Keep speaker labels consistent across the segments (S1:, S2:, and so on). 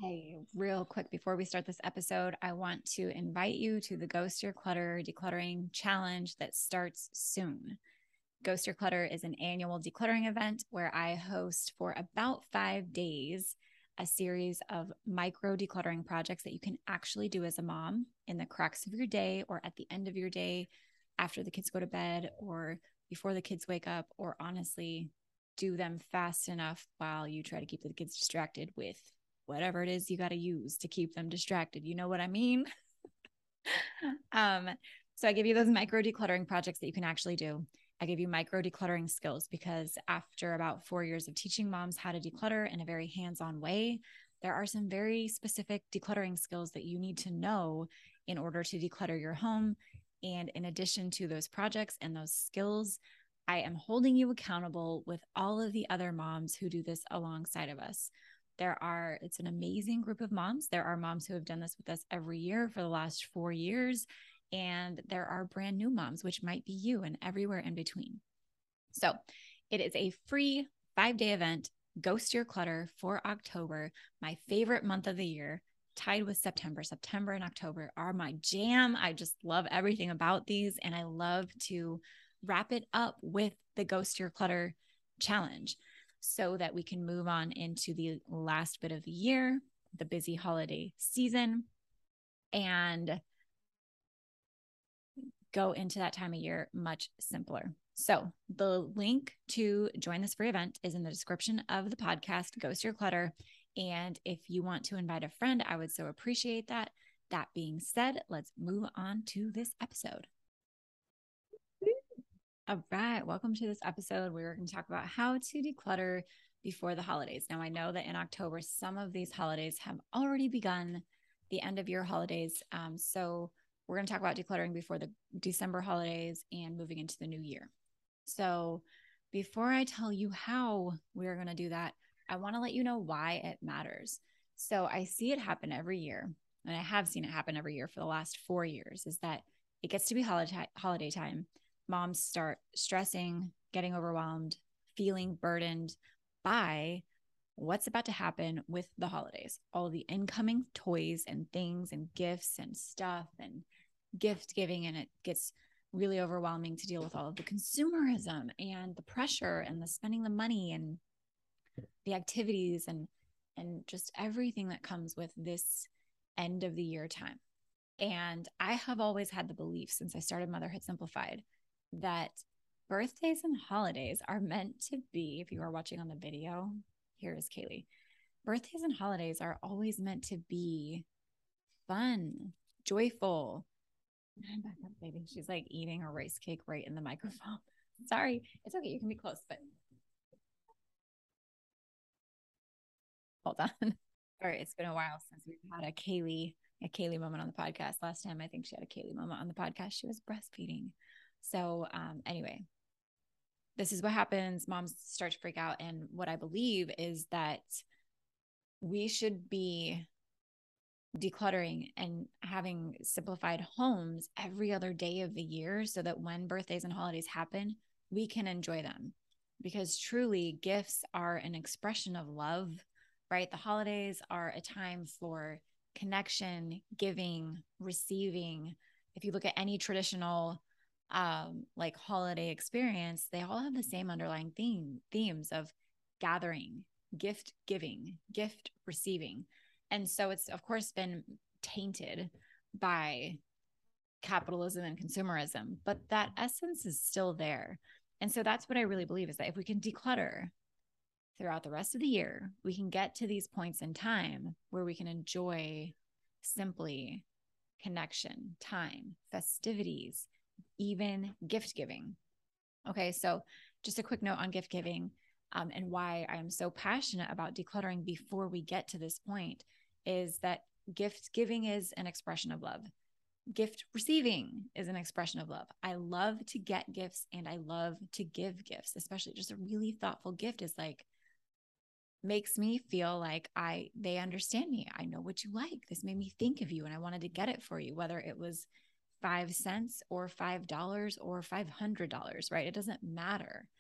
S1: Hey, real quick before we start this episode, I want to invite you to the Ghost Your Clutter Decluttering Challenge that starts soon. Ghost Your Clutter is an annual decluttering event where I host for about 5 days a series of micro decluttering projects that you can actually do as a mom in the cracks of your day or at the end of your day after the kids go to bed or before the kids wake up, or honestly, do them fast enough while you try to keep the kids distracted with whatever it is you got to use to keep them distracted. You know what I mean? um, so I give you those micro decluttering projects that you can actually do. I give you micro decluttering skills because after about 4 years of teaching moms how to declutter in a very hands-on way, there are some very specific decluttering skills that you need to know in order to declutter your home. And in addition to those projects and those skills, I am holding you accountable with all of the other moms who do this alongside of us. It's an amazing group of moms. There are moms who have done this with us every year for the last 4 years. And there are brand new moms, which might be you, and everywhere in between. So it is a free 5-day event, Ghost Your Clutter, for October, my favorite month of the year, tied with September. September and October are my jam. I just love everything about these. And I love to wrap it up with the Ghost Your Clutter challenge so that we can move on into the last bit of the year, the busy holiday season, and go into that time of year much simpler. So the link to join this free event is in the description of the podcast, Ghost Your Clutter. And if you want to invite a friend, I would so appreciate that. That being said, let's move on to this episode. All right, welcome to this episode. We're going to talk about how to declutter before the holidays. Now, I know that in October, some of these holidays have already begun, the end of year holidays. So we're going to talk about decluttering before the December holidays and moving into the new year. So before I tell you how we're going to do that, I want to let you know why it matters. So I see it happen every year, and I have seen it happen every year for the last 4 years, is that it gets to be holiday time. Moms start stressing, getting overwhelmed, feeling burdened by what's about to happen with the holidays, all the incoming toys and things and gifts and stuff and gift giving. And it gets really overwhelming to deal with all of the consumerism and the pressure and the spending the money and the activities and just everything that comes with this end of the year time. And I have always had the belief since I started Motherhood Simplified that birthdays and holidays are meant to be, if you are watching on the video, here is Kaylee. Birthdays and holidays are always meant to be fun, joyful. Back up, baby. She's like eating a rice cake right in the microphone. Sorry. It's okay. You can be close, but hold on. All right. It's been a while since we've had a Kaylee moment on the podcast. Last time I think she had a Kaylee moment on the podcast. She was breastfeeding. So anyway, this is what happens. Moms start to freak out. And what I believe is that we should be decluttering and having simplified homes every other day of the year so that when birthdays and holidays happen, we can enjoy them. Because truly, gifts are an expression of love, right? The holidays are a time for connection, giving, receiving. If you look at any traditional like holiday experience, they all have the same underlying themes of gathering, gift giving, gift receiving. And so it's, of course, been tainted by capitalism and consumerism, but that essence is still there. And so that's what I really believe is that if we can declutter throughout the rest of the year, we can get to these points in time where we can enjoy simply connection, time, festivities, even gift giving. Okay, so just a quick note on gift giving and why I am so passionate about decluttering before we get to this point is that gift giving is an expression of love. Gift receiving is an expression of love. I love to get gifts and I love to give gifts, especially just a really thoughtful gift is like, makes me feel like they understand me. I know what you like. This made me think of you and I wanted to get it for you, whether it was 5 cents or $5 or $500, right? It doesn't matter.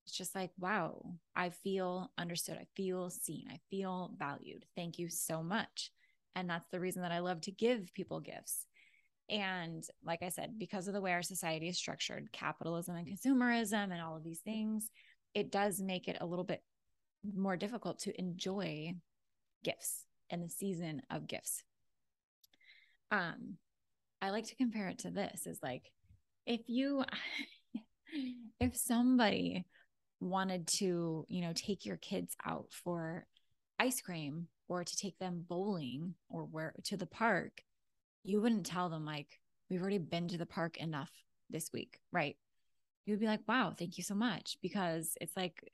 S1: It's just like, wow, I feel understood. I feel seen. I feel valued. Thank you so much. And that's the reason that I love to give people gifts. And like I said, because of the way our society is structured, capitalism and consumerism and all of these things, it does make it a little bit more difficult to enjoy gifts and the season of gifts. I like to compare it to this is like, if you, if somebody wanted to, take your kids out for ice cream or to take them bowling or where to the park, you wouldn't tell them like, we've already been to the park enough this week, right? You would be like, wow, thank you so much. Because it's like,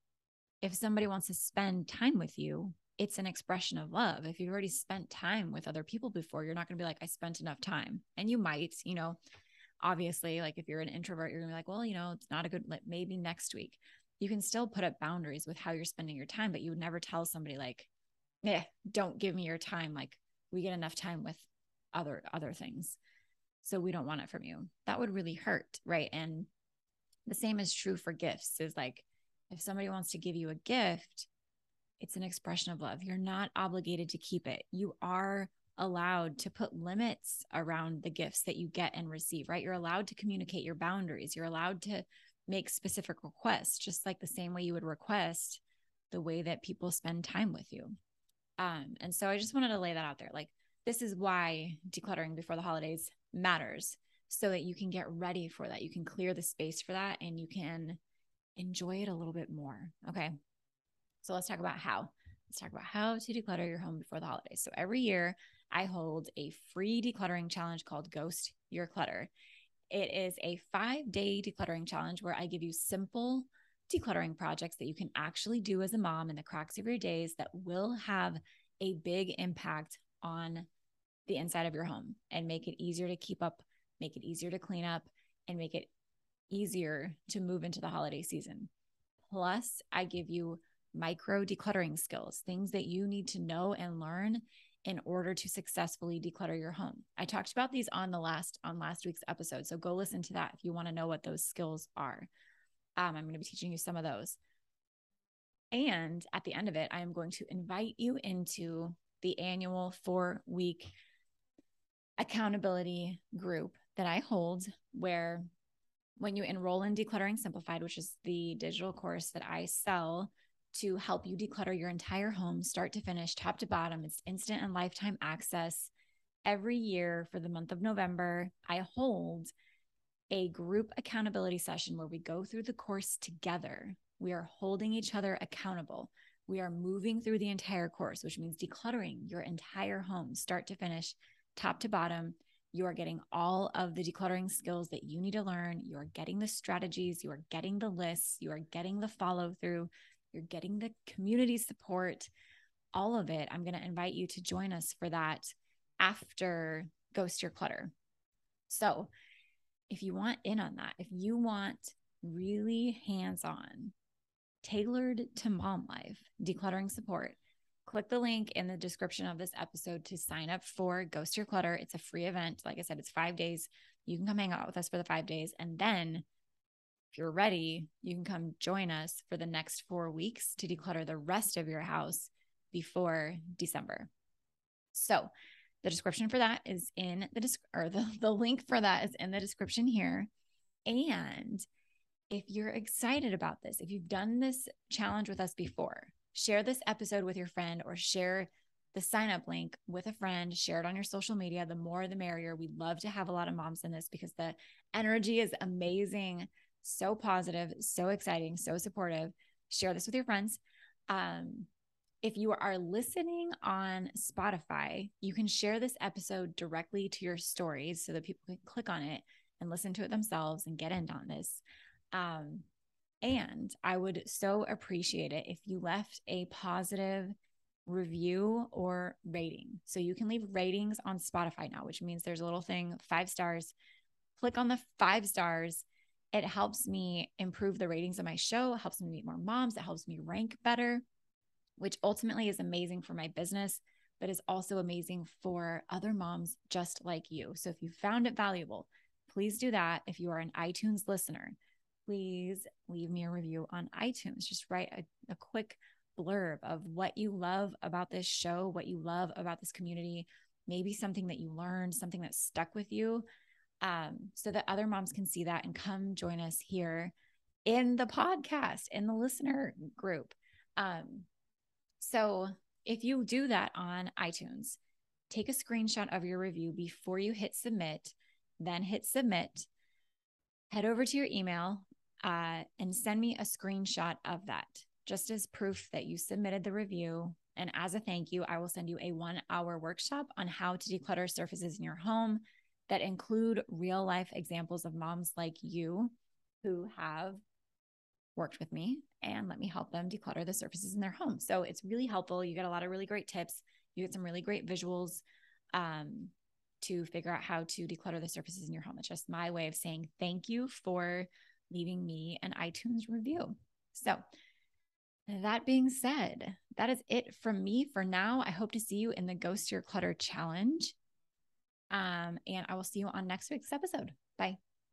S1: if somebody wants to spend time with you, it's an expression of love. If you've already spent time with other people before, you're not going to be like, I spent enough time. And you might, obviously, like if you're an introvert, you're gonna be like, well, it's not a good, like maybe next week. You can still put up boundaries with how you're spending your time, but you would never tell somebody like, yeah, don't give me your time. Like we get enough time with other things. So we don't want it from you. That would really hurt. Right. And the same is true for gifts is like, if somebody wants to give you a gift, it's an expression of love. You're not obligated to keep it. You are allowed to put limits around the gifts that you get and receive, right? You're allowed to communicate your boundaries. You're allowed to make specific requests, just like the same way you would request the way that people spend time with you. And so I just wanted to lay that out there. Like, this is why decluttering before the holidays matters, so that you can get ready for that. You can clear the space for that and you can enjoy it a little bit more. Okay. So let's talk about how. Let's talk about how to declutter your home before the holidays. So every year I hold a free decluttering challenge called Ghost Your Clutter. It is a 5-day decluttering challenge where I give you simple decluttering projects that you can actually do as a mom in the cracks of your days that will have a big impact on the inside of your home and make it easier to keep up, make it easier to clean up, and make it easier to move into the holiday season. Plus, I give you micro decluttering skills, things that you need to know and learn in order to successfully declutter your home. I talked about these on last week's episode, so go listen to that if you want to know what those skills are. I'm going to be teaching you some of those. And at the end of it, I am going to invite you into the annual 4-week accountability group that I hold, where when you enroll in Decluttering Simplified, which is the digital course that I sell to help you declutter your entire home, start to finish, top to bottom, it's instant and lifetime access. Every year for the month of November, I hold a group accountability session where we go through the course together. We are holding each other accountable. We are moving through the entire course, which means decluttering your entire home, start to finish, top to bottom. You are getting all of the decluttering skills that you need to learn. You are getting the strategies. You are getting the lists. You are getting the follow through. You're getting the community support, all of it. I'm going to invite you to join us for that after Ghost Your Clutter. So if you want in on that, if you want really hands-on, tailored to mom life decluttering support, click the link in the description of this episode to sign up for Ghost Your Clutter. It's a free event. Like I said, it's 5 days. You can come hang out with us for the 5 days. And then if you're ready, you can come join us for the next 4 weeks to declutter the rest of your house before December. So the description for that is in the link for that is in the description here. And if you're excited about this, if you've done this challenge with us before, share this episode with your friend or share the sign up link with a friend, share it on your social media. The more, the merrier. We'd love to have a lot of moms in this because the energy is amazing, so positive, so exciting, so supportive. Share this with your friends. If you are listening on Spotify, you can share this episode directly to your stories so that people can click on it and listen to it themselves and get in on this. And I would so appreciate it if you left a positive review or rating. So you can leave ratings on Spotify now, which means there's a little thing, 5 stars. Click on the 5 stars. It helps me improve the ratings of my show. It helps me meet more moms. It helps me rank better, which ultimately is amazing for my business, but is also amazing for other moms just like you. So if you found it valuable, please do that. If you are an iTunes listener, please leave me a review on iTunes. Just write a quick blurb of what you love about this show, what you love about this community, maybe something that you learned, something that stuck with you, so that other moms can see that and come join us here in the podcast, in the listener group. So if you do that on iTunes, take a screenshot of your review before you hit submit, then hit submit, head over to your email, and send me a screenshot of that, just as proof that you submitted the review. And as a thank you, I will send you a 1-hour workshop on how to declutter surfaces in your home that include real life examples of moms like you who have worked with me and let me help them declutter the surfaces in their home. So it's really helpful. You get a lot of really great tips. You get some really great visuals to figure out how to declutter the surfaces in your home. It's just my way of saying thank you for leaving me an iTunes review. So that being said, that is it from me for now. I hope to see you in the Ghost Your Clutter Challenge. And I will see you on next week's episode. Bye.